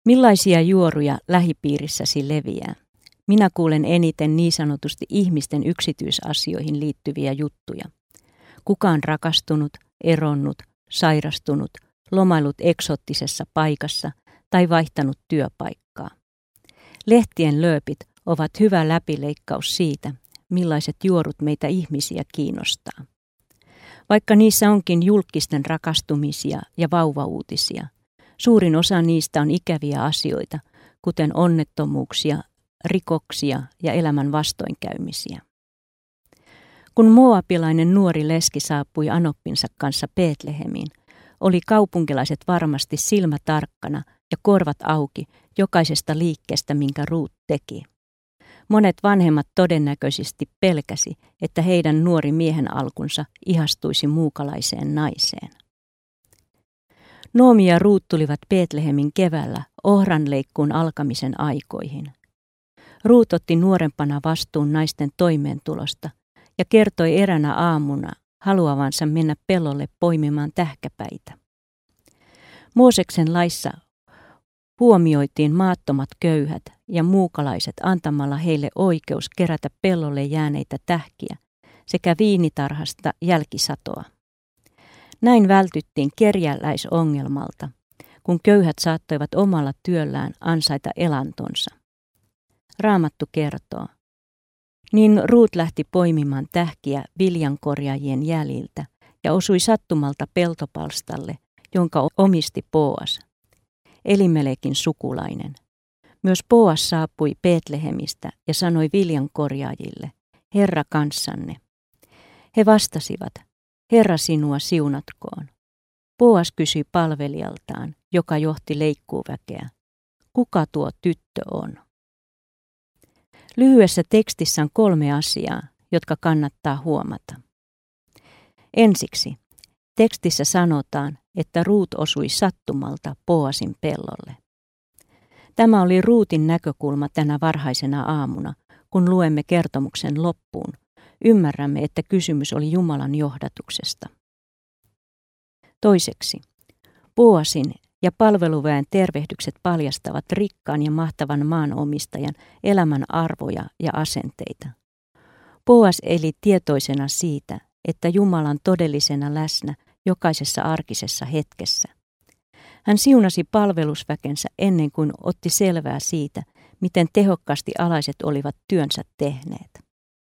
Millaisia juoruja lähipiirissäsi leviää? Minä kuulen eniten niin sanotusti ihmisten yksityisasioihin liittyviä juttuja. Kuka on rakastunut, eronnut, sairastunut, lomaillut eksoottisessa paikassa tai vaihtanut työpaikkaa. Lehtien lööpit ovat hyvä läpileikkaus siitä, millaiset juorut meitä ihmisiä kiinnostaa. Vaikka niissä onkin julkisten rakastumisia ja vauvauutisia, suurin osa niistä on ikäviä asioita, kuten onnettomuuksia, rikoksia ja elämän vastoinkäymisiä. Kun moabilainen nuori leski saapui anoppinsa kanssa Betlehemiin, oli kaupunkilaiset varmasti silmätarkkana ja korvat auki jokaisesta liikkeestä, minkä Ruut teki. Monet vanhemmat todennäköisesti pelkäsi, että heidän nuori miehen alkunsa ihastuisi muukalaiseen naiseen. Noomi ja Ruut tulivat Betlehemin keväällä ohranleikkuun alkamisen aikoihin. Ruut otti nuorempana vastuun naisten toimeentulosta ja kertoi eränä aamuna haluavansa mennä pellolle poimimaan tähkäpäitä. Mooseksen laissa huomioitiin maattomat köyhät ja muukalaiset antamalla heille oikeus kerätä pellolle jääneitä tähkiä sekä viinitarhasta jälkisatoa. Näin vältyttiin kerjäläisongelmalta, kun köyhät saattoivat omalla työllään ansaita elantonsa. Raamattu kertoo. Niin Ruut lähti poimimaan tähkiä viljankorjaajien jäljiltä ja osui sattumalta peltopalstalle, jonka omisti Boas, Elimelekin sukulainen. Myös Boas saapui Betlehemistä ja sanoi viljankorjaajille, Herra kanssanne. He vastasivat, Herra sinua siunatkoon. Boas kysyi palvelijaltaan, joka johti leikkuuväkeä, kuka tuo tyttö on? Lyhyessä tekstissä on 3 asiaa, jotka kannattaa huomata. Ensiksi, tekstissä sanotaan, että Ruut osui sattumalta Boasin pellolle. Tämä oli Ruutin näkökulma tänä varhaisena aamuna, kun luemme kertomuksen loppuun. Ymmärrämme, että kysymys oli Jumalan johdatuksesta. Toiseksi, Boasin ja palveluväen tervehdykset paljastavat rikkaan ja mahtavan maanomistajan elämän arvoja ja asenteita. Boas eli tietoisena siitä, että Jumala on todellisena läsnä jokaisessa arkisessa hetkessä. Hän siunasi palvelusväkensä ennen kuin otti selvää siitä, miten tehokkaasti alaiset olivat työnsä tehneet.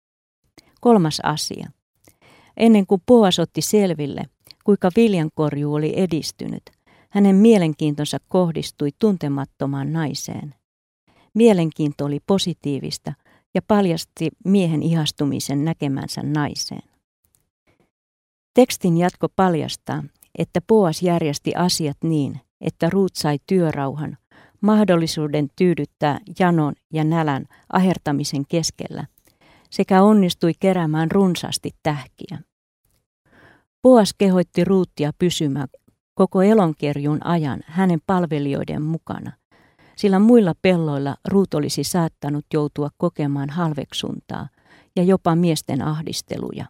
3. asia. Ennen kuin Boas otti selville, kuinka viljankorjuu oli edistynyt, hänen mielenkiintonsa kohdistui tuntemattomaan naiseen. Mielenkiinto oli positiivista ja paljasti miehen ihastumisen näkemänsä naiseen. Tekstin jatko paljastaa, että Boas järjesti asiat niin, että Ruut sai työrauhan, mahdollisuuden tyydyttää janon ja nälän ahertamisen keskellä sekä onnistui keräämään runsaasti tähkiä. Boas kehoitti Ruutia pysymään koko elonkerjun ajan hänen palvelijoiden mukana, sillä muilla pelloilla Ruut olisi saattanut joutua kokemaan halveksuntaa ja jopa miesten ahdisteluja.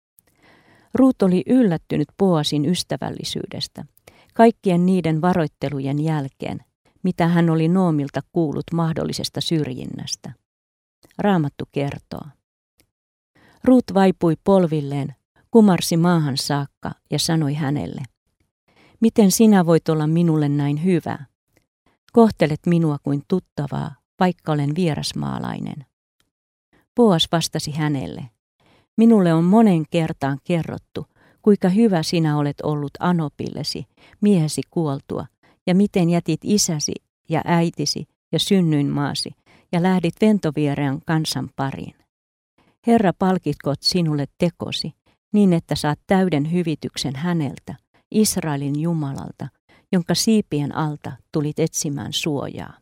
Ruut oli yllättynyt Boasin ystävällisyydestä, kaikkien niiden varoittelujen jälkeen, mitä hän oli Noomilta kuullut mahdollisesta syrjinnästä. Raamattu kertoo. Ruut vaipui polvilleen, kumarsi maahan saakka ja sanoi hänelle, miten sinä voit olla minulle näin hyvä? Kohtelet minua kuin tuttavaa, vaikka olen vierasmaalainen. Boas vastasi hänelle, minulle on monen kertaan kerrottu, kuinka hyvä sinä olet ollut Anopillesi, miehesi kuoltua, ja miten jätit isäsi ja äitisi ja synnyinmaasi, ja lähdit ventoviereen kansan pariin. Herra palkitkoot sinulle tekosi, niin että saat täyden hyvityksen häneltä, Israelin Jumalalta, jonka siipien alta tulit etsimään suojaa.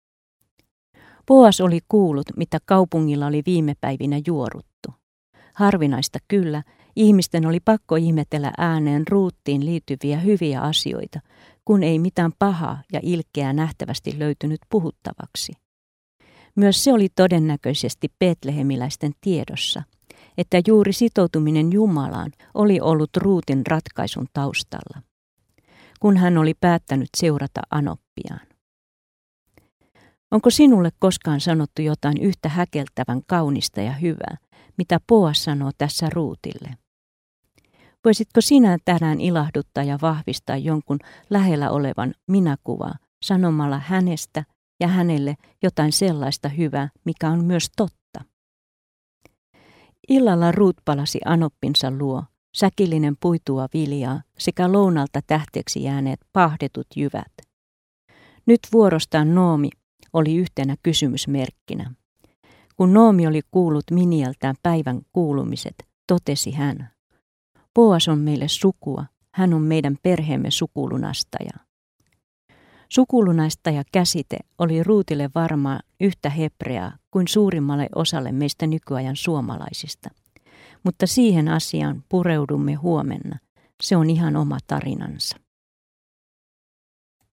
Boas oli kuullut, mitä kaupungilla oli viime päivinä juoruttu. Harvinaista kyllä, ihmisten oli pakko ihmetellä ääneen Ruuttiin liittyviä hyviä asioita, kun ei mitään pahaa ja ilkeää nähtävästi löytynyt puhuttavaksi. Myös se oli todennäköisesti betlehemiläisten tiedossa, että juuri sitoutuminen Jumalaan oli ollut Ruutin ratkaisun taustalla, kun hän oli päättänyt seurata Anoppiaan. Onko sinulle koskaan sanottu jotain yhtä häkeltävän kaunista ja hyvää, mitä Boas sanoo tässä Ruutille? Voisitko sinä tänään ilahduttaa ja vahvistaa jonkun lähellä olevan minäkuvaa sanomalla hänestä ja hänelle jotain sellaista hyvää, mikä on myös totta? Illalla Ruut palasi anoppinsa luo, säkillinen puitua viljaa sekä lounalta tähteeksi jääneet pahdetut jyvät. Nyt vuorostaan Noomi oli yhtenä kysymysmerkkinä. Kun Noomi oli kuullut Minieltään päivän kuulumiset, totesi hän: Boas on meille sukua, hän on meidän perheemme sukulunastaja. Sukulunaistaja-käsite oli Ruutille varmaan yhtä hebreaa kuin suurimmalle osalle meistä nykyajan suomalaisista. Mutta siihen asiaan pureudumme huomenna. Se on ihan oma tarinansa.